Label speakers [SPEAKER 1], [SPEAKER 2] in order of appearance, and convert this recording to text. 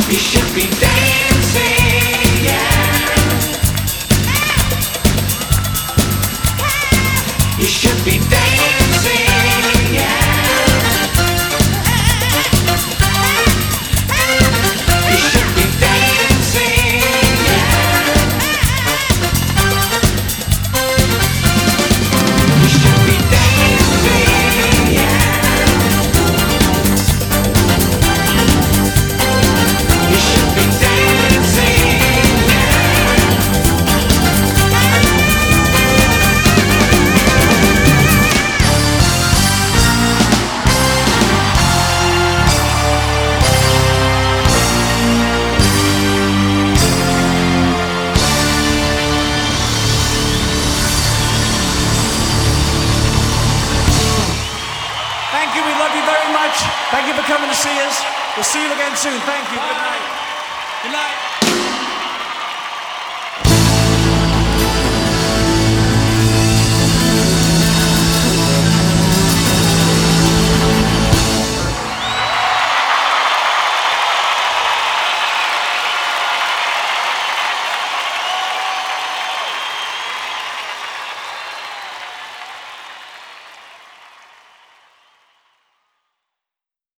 [SPEAKER 1] You should be dancing, yeah. You should be dancing, yeah. You should be dancing, yeah. You should be dancing, yeah. You should be dancing, yeah.
[SPEAKER 2] Thank you, we love you very much. Thank you for coming to see us. We'll see you again soon. Thank you. Good night.
[SPEAKER 1] Good night.